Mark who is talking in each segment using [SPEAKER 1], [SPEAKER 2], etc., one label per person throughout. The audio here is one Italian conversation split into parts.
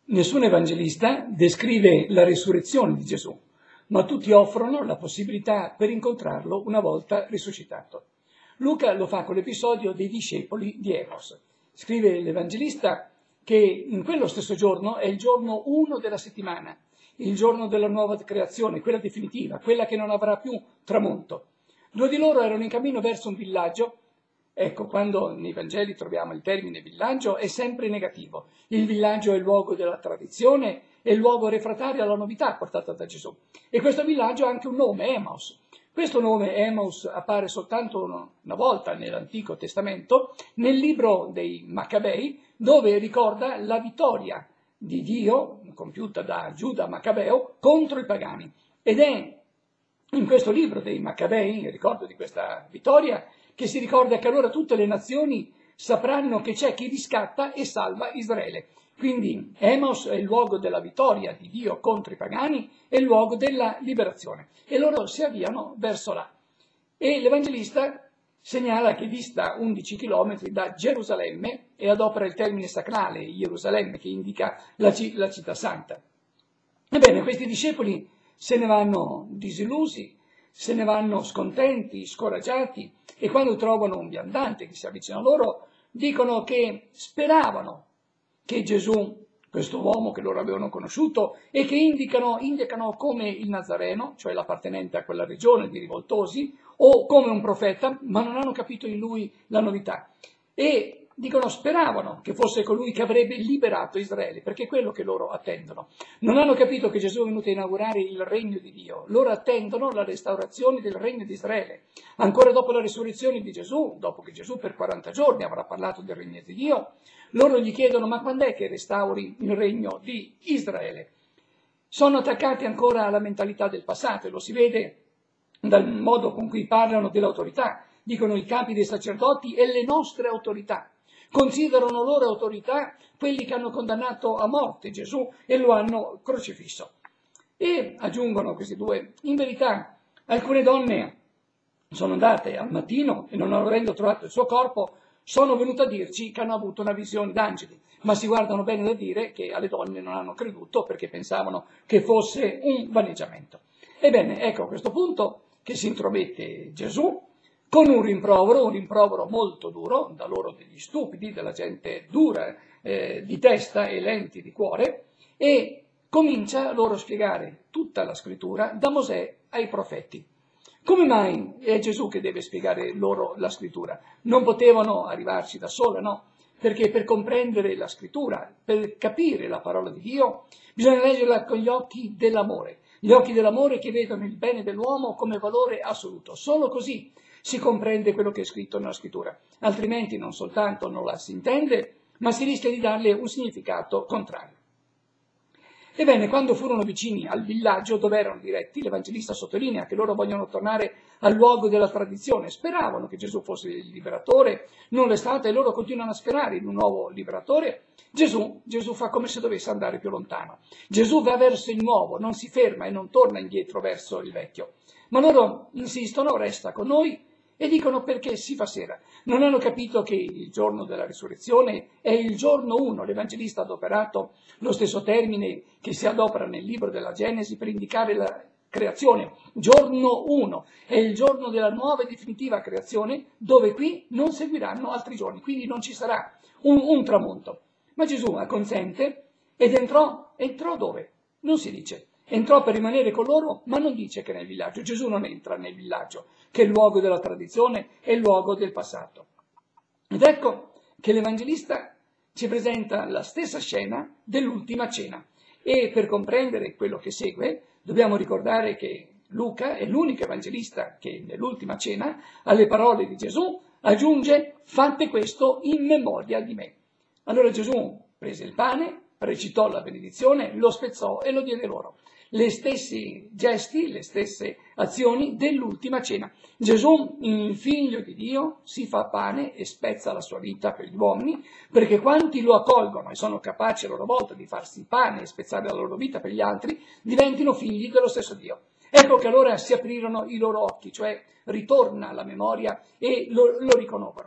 [SPEAKER 1] Nessun evangelista descrive la risurrezione di Gesù, ma tutti offrono la possibilità per incontrarlo una volta risuscitato. Luca lo fa con l'episodio dei discepoli di Emos. Scrive l'evangelista che in quello stesso giorno è il giorno 1 della settimana, il giorno della nuova creazione, quella definitiva, quella che non avrà più tramonto. 2 di loro erano in cammino verso un villaggio. Ecco, quando nei Vangeli troviamo il termine villaggio è sempre negativo. Il villaggio è il luogo della tradizione, è il luogo refrattario alla novità portata da Gesù. E questo villaggio ha anche un nome, Emaus. Questo nome Emaus appare soltanto una volta nell'Antico Testamento, nel libro dei Maccabei, dove ricorda la vittoria di Dio, compiuta da Giuda Maccabeo, contro i pagani. Ed è in questo libro dei Maccabei, il ricordo di questa vittoria, che si ricorda che allora tutte le nazioni sapranno che c'è chi riscatta e salva Israele. Quindi Emos è il luogo della vittoria di Dio contro i pagani e il luogo della liberazione. E loro si avviano verso là. E l'Evangelista segnala che dista 11 chilometri da Gerusalemme e adopera il termine sacrale Gerusalemme che indica la città santa. Ebbene, questi discepoli se ne vanno disillusi, se ne vanno scontenti, scoraggiati, e quando trovano un viandante che si avvicina a loro, dicono che speravano che Gesù, questo uomo che loro avevano conosciuto e che indicano come il Nazareno, cioè l'appartenente a quella regione di rivoltosi, o come un profeta, ma non hanno capito in lui la novità. E dicono speravano che fosse colui che avrebbe liberato Israele, perché è quello che loro attendono. Non hanno capito che Gesù è venuto a inaugurare il regno di Dio. Loro attendono la restaurazione del regno di Israele. Ancora dopo la risurrezione di Gesù, dopo che Gesù per 40 giorni avrà parlato del regno di Dio, loro gli chiedono: ma quando è che restauri il regno di Israele? Sono attaccati ancora alla mentalità del passato e lo si vede dal modo con cui parlano dell'autorità. Dicono i capi dei sacerdoti e le nostre autorità. Considerano loro autorità quelli che hanno condannato a morte Gesù e lo hanno crocifisso. E aggiungono questi due: in verità alcune donne sono andate al mattino e non avendo trovato il suo corpo sono venute a dirci che hanno avuto una visione d'angeli, ma si guardano bene da dire che alle donne non hanno creduto perché pensavano che fosse un vaneggiamento. Ebbene, ecco a questo punto che si intromette Gesù con un rimprovero molto duro, da loro degli stupidi, della gente dura di testa e lenti di cuore, e comincia loro a spiegare tutta la scrittura, da Mosè ai profeti. Come mai è Gesù che deve spiegare loro la scrittura? Non potevano arrivarci da sole, no? Perché per comprendere la scrittura, per capire la parola di Dio, bisogna leggerla con gli occhi dell'amore. Gli occhi dell'amore che vedono il bene dell'uomo come valore assoluto. Solo così si comprende quello che è scritto nella scrittura. Altrimenti non soltanto non la si intende, ma si rischia di darle un significato contrario. Ebbene, quando furono vicini al villaggio dove erano diretti, l'Evangelista sottolinea che loro vogliono tornare al luogo della tradizione. Speravano che Gesù fosse il liberatore, non l'è stato, e loro continuano a sperare in un nuovo liberatore. Gesù fa come se dovesse andare più lontano. Gesù va verso il nuovo, non si ferma e non torna indietro verso il vecchio. Ma loro insistono: resta con noi. E dicono: perché si fa sera. Non hanno capito che il giorno della risurrezione è il giorno 1. L'Evangelista ha adoperato lo stesso termine che si adopera nel libro della Genesi per indicare la creazione. Giorno 1 è il giorno della nuova e definitiva creazione, dove qui non seguiranno altri giorni, quindi non ci sarà un tramonto. Ma Gesù acconsente ed entrò dove? Non si dice. Entrò per rimanere con loro, ma non dice che nel villaggio. Gesù non entra nel villaggio, che è il luogo della tradizione e il luogo del passato. Ed ecco che l'Evangelista ci presenta la stessa scena dell'ultima cena. E per comprendere quello che segue, dobbiamo ricordare che Luca è l'unico evangelista che nell'ultima cena, alle parole di Gesù, aggiunge: fate questo in memoria di me. Allora Gesù prese il pane, recitò la benedizione, lo spezzò e lo diede loro. Le stessi gesti, le stesse azioni dell'ultima cena. Gesù, il figlio di Dio, si fa pane e spezza la sua vita per gli uomini, perché quanti lo accolgono e sono capaci a loro volta di farsi pane e spezzare la loro vita per gli altri, diventino figli dello stesso Dio. Ecco che allora si aprirono i loro occhi, cioè ritorna alla memoria e lo riconobbono.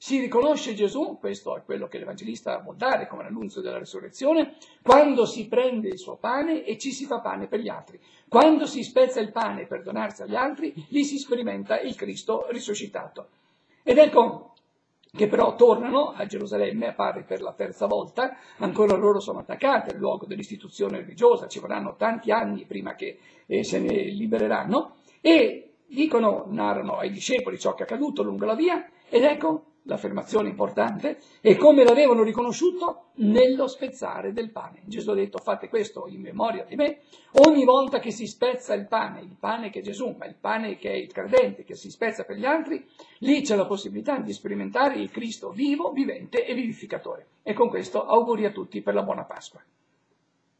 [SPEAKER 1] Si riconosce Gesù, questo è quello che l'Evangelista vuol dare come l'annunzio della risurrezione, quando si prende il suo pane e ci si fa pane per gli altri. Quando si spezza il pane per donarsi agli altri, lì si sperimenta il Cristo risuscitato. Ed ecco che però tornano a Gerusalemme, appare per la terza volta, ancora loro sono attaccati al luogo dell'istituzione religiosa, ci vorranno tanti anni prima che se ne libereranno, e narrano ai discepoli ciò che è accaduto lungo la via, ed ecco l'affermazione importante, e come l'avevano riconosciuto nello spezzare del pane. Gesù ha detto: fate questo in memoria di me. Ogni volta che si spezza il pane che è Gesù, ma il pane che è il credente, che si spezza per gli altri, lì c'è la possibilità di sperimentare il Cristo vivo, vivente e vivificatore. E con questo auguri a tutti per la buona Pasqua.